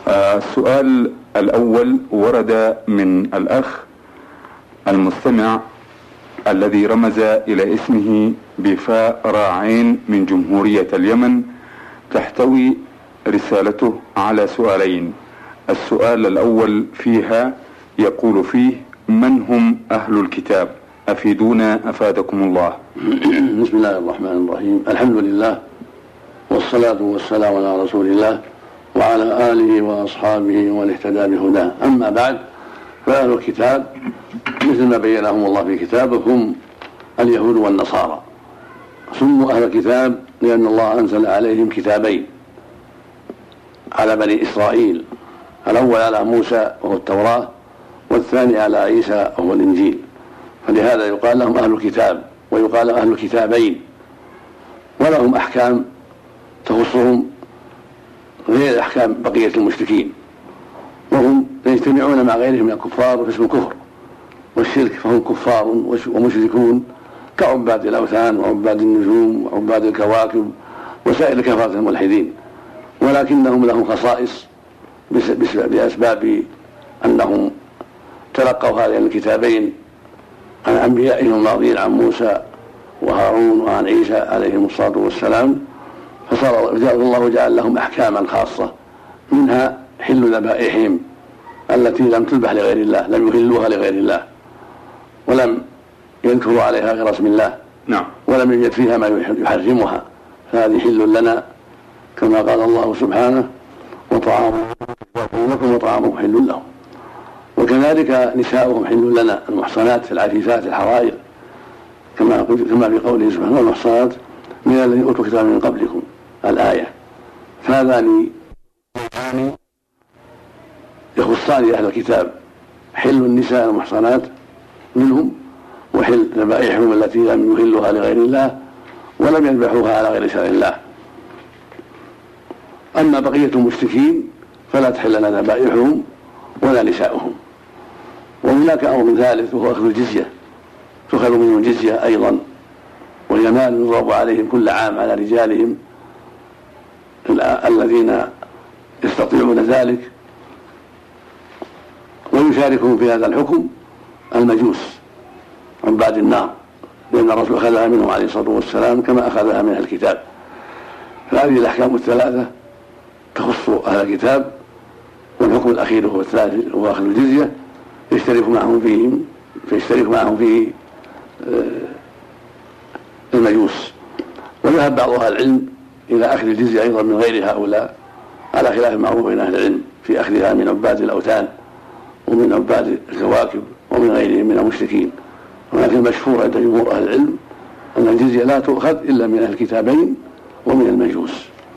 السؤال الأول ورد من الأخ المستمع الذي رمز إلى اسمه بفاء راعين من جمهورية اليمن. تحتوي رسالته على سؤالين. السؤال الأول فيها يقول فيه: من هم أهل الكتاب؟ أفيدونا أفادكم الله. بسم الله الرحمن الرحيم. الحمد لله والصلاة والسلام على رسول الله وعلى آله وأصحابه ومن اهتدى بهداه. أما بعد، فأهل الكتاب مثل ما بينهم الله في كتابه هم اليهود والنصارى. سموا أهل الكتاب لأن الله أنزل عليهم كتابين على بني إسرائيل، الأول على موسى وهو التوراة، والثاني على عيسى وهو الإنجيل، فلهذا يقال لهم أهل الكتاب ويقال أهل الكتابين، ولهم أحكام تخصهم غير أحكام بقية المشركين، وهم يجتمعون مع غيرهم من الكفار في اسم الكفر والشرك، فهم كفار ومشركون كعباد الأوثان وعباد النجوم وعباد الكواكب وسائر كفرة الملحدين، ولكنهم لهم خصائص بأسباب أنهم تلقوا هذين الكتابين عن أنبيائهم الماضين، عن موسى وهارون وعن عيسى عليهم الصلاة والسلام، فصار الله جعل لهم أحكاما خاصة، منها حل ذبائحهم التي لم تذبح لغير الله، لم يهلوها لغير الله ولم يذكروا عليها غير اسم الله، ولم يوجد فيها ما يحرمها، فهذه حل لنا كما قال الله سبحانه: وطعامهم لكم وطعامهم حل لهم. وكذلك نساؤهم حل لنا، المحصنات العفيفات الحرائر، كما في قوله سبحانه: والمحصنات من الذين اوتوا الكتاب من قبلكم، الآية. فهذان يخصان أهل الكتاب: حل النساء المحصنات منهم، وحل ذبائحهم التي لم يحلها لغير الله ولم يذبحوها على غير شرع الله. أما بقية المشركين فلا تحل لنا ذبائحهم ولا نساؤهم. وهناك أمر ثالث وهو أخذ الجزية، تؤخذ منهم الجزية أيضا، وهي مال يضرب عليهم كل عام على رجالهم الذين يستطيعون ذلك، ويشاركهم في هذا الحكم المجوس عباد النار، لأن الرسول أخذها منهم عليه الصلاة والسلام كما أخذها من الكتاب. فهذه الأحكام الثلاثة تخص أهل الكتاب، والحكم الأخير هو الثالث هو أخذ الجزية، يشترك معهم فيه المجوس. وذهب بعض أهل العلم إلى أخذ الجزية أيضا من غير هؤلاء، على خلاف معروف بين أهل العلم في أخذها من عباد الأوثان ومن عباد الكواكب ومن غيرهم من المشركين. ولكن المشهور عند جمهور أهل العلم أن الجزية لا تؤخذ إلا من أهل الكتابين ومن المجوس.